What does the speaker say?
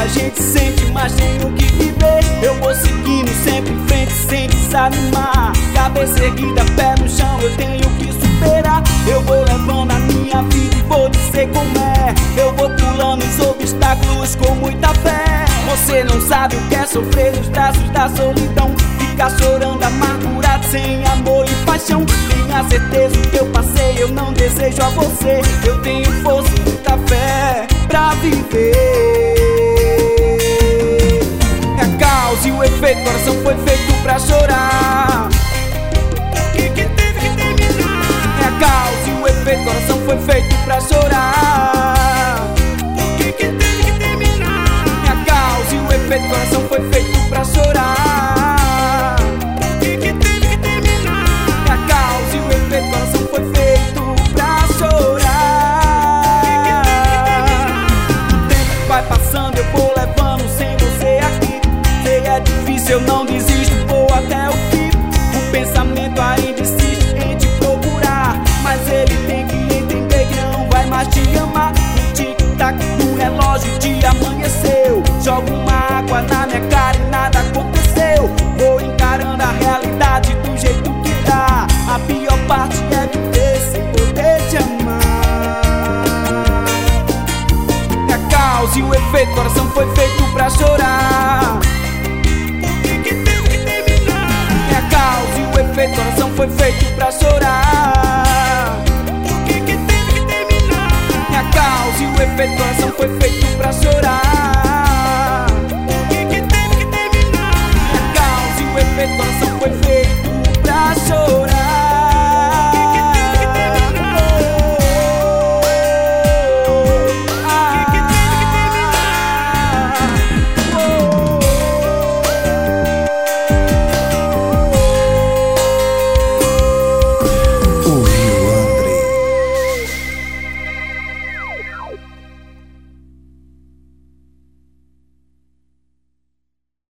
a gente sente, mas tenho que viver. Eu vou seguindo sempre em frente sem desanimar. Cabeça erguida, pé no chão, eu tenho que superar. Eu vou levando a minha vida e vou dizer como é. Eu vou pulando os obstáculos com muita fé. Você não sabe o que é sofrer nos braços da solidão, ficar chorando amargurado sem amor e paixão. Tenha certeza o que eu passei, eu não desejo a você. Eu tenho força e muita fé pra viver. É a causa e o efeito, coração foi feito pra chorar. O que teve que terminar? É a causa e o efeito, coração foi feito pra chorar.